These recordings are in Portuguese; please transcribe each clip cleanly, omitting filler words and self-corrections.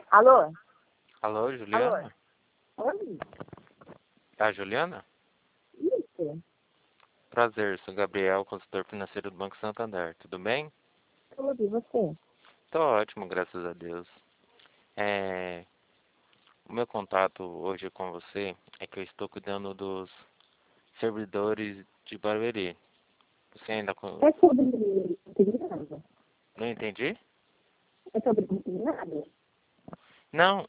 Alô? Alô, Alô? Juliana? Oi? É a Juliana? Isso? Prazer, sou Gabriel, consultor financeiro do Banco Santander. Tudo bem? Tudo, e você? Tô ótimo, graças a Deus. O meu contato hoje com você é que eu estou cuidando dos servidores de Barueri. Você ainda... É sobre consignado? Não entendi? É sobre consignado? Não,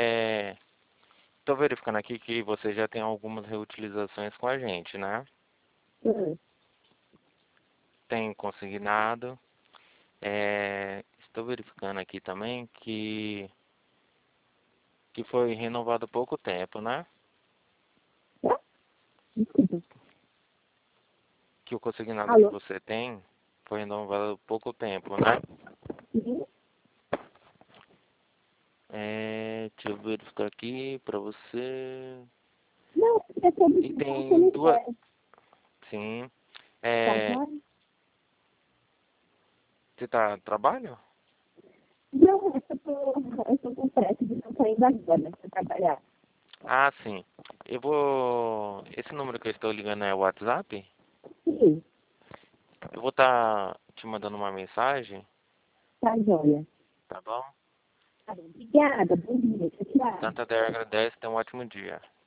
tô verificando aqui que você já tem algumas reutilizações com a gente, né? Sim. Tem consignado. Estou verificando aqui também que foi renovado há pouco tempo, né? É? Desculpa. Que o consignado que Alô? você tem foi renovado há pouco tempo, né? Sim? Deixa eu verificar aqui pra você. Não, é sobre E tem duas. consignado. Sim. Tá, É, claro? você tá a trabalho? Não, eu tô com pressa de não sair agora pra trabalhar. Ah, sim. Eu vou. Esse número que eu estou ligando é o WhatsApp? Sim, Eu vou estar te mandando uma mensagem, tá joia. tá bom? Tá bom, obrigada, bom dia, tchau, tchau. Santander agradece, tenha um ótimo dia.